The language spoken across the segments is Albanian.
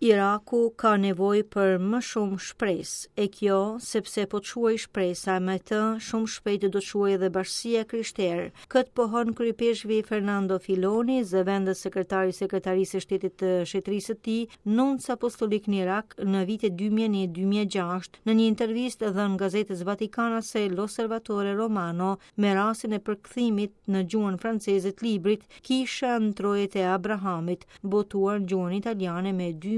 Iraku ka nevojë për më shumë shpresë, e kjo sepse po të shuaj shpresa me të shumë shpejt do të shuaj edhe Bashkia Krishterë. Këtë pohon kryepeshvi Fernando Filoni, zëvendës sekretari i Sekretarisë së Shtetit të Shetërisë së tij, nunc apostolik në Irak në vitet 2001-2006, në një intervistë dhënë gazetës vatikanase L'Osservatore Romano me rastin e përkthimit në gjuhën franceze të librit Kisha në trojet e Abrahamit, botuar në gjuhën italiane me 2006.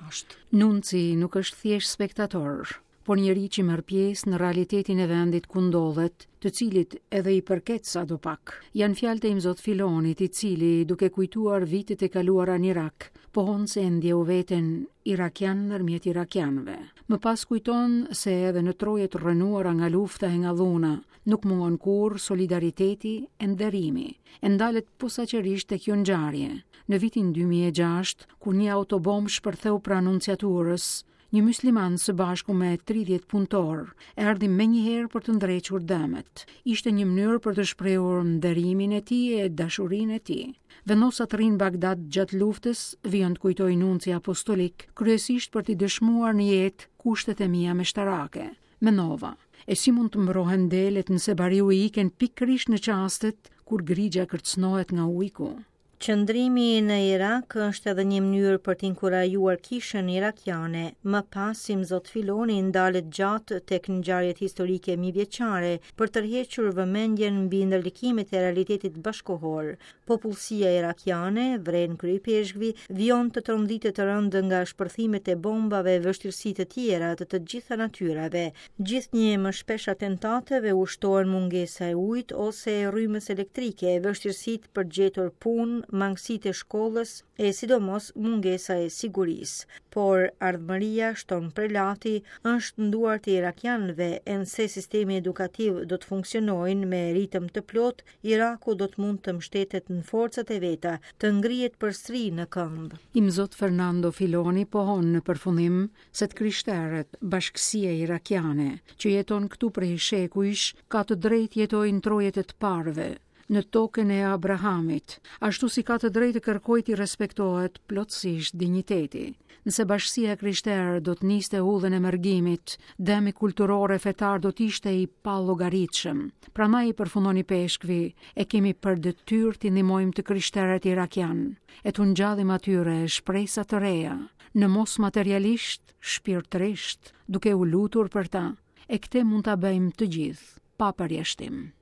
Nunci nuk është thjesht spektator, por njeri që merr pjesë në realitetin e vendit ku ndodhet, të cilit edhe i përket sadopak. Janë fjalët e Imzot Filonit, i cili, duke kujtuar vitet e kaluara në Irak, pohon se ndjeu veten irakian ndërmjet irakianëve. Më pas kujton se edhe në trojet rrënuara nga lufta e nga dhuna, nuk mungon kurrë solidariteti e nderimi. E ndalet posaçërisht tek kjo ngjarje. Në vitin 2006, kur një autobomb shpërtheu pranë nunciaturës, një mysliman së bashku me 30 punëtor erdhi menjëherë për të ndrequr dëmet. Ishte një mënyrë për të shprehur nderimin e tij e dashurinë e tij. Vendosa të rinë Bagdad gjatë luftës, vijon të kujtoi nunci apostolik, kryesisht për t'i dëshmuar në jetë kushtet e mia meshtarake. Menova, e si mund të mbrohen delet nëse bariu i iken pikërisht në çastet kur grigja kërcënohet nga ujku? Qëndrimi në Irak është edhe një mënyrë për të inkurajuar kishën irakiane. Më pas, Imzot Filoni ndalet gjatë tek ngjarjet historike mijëvjeçare për të rrhequr vëmendjen mbi ndërlikimet e realitetit bashkohor. Popullsia irakiane, vren kryepeshkvi, vijon të tronditë të rëndë nga shpërthimet e bombave, vështirësitë të tjera të gjitha natyrave. Gjithnjë më shpesh atentateve ushtohen mungesa e ujit ose rrymës elektrike, vështirësitë për gjetur punë, mangësitë e shkollës e sidomos mungesa e sigurisë. Por ardhmëria shton prelati është në duart e irakianëve, e nëse sistemi edukativ do të funksionojnë me ritëm të plot, Iraku do të mund të mbështetet në forcat e veta, të ngrihet përsëri në këmbë. Imzot Fernando Filoni pohon në përfundim se të krishterët, bashkësia irakiane që jeton këtu prej shekujsh, ka të drejtë jetojë në trojet e të parëve, në tokën e Abrahamit, ashtu si ka të drejtë të kërkojë të respektohet plotësisht dinjiteti. Nëse bashkësia krishterë do të niste udhën e mërgimit, dëmi kulturor e fetar do të ishte i pallogaritshëm. Prandaj, përfundoni peshkvi, e kemi për detyrë të ndihmojmë të krishterët irakian, e të ngjallim atyre shpresa të reja, në mos materialisht, shpirtërisht, duke u lutur për ta, e këtë mund ta bëjmë të gjithë, pa përjashtim.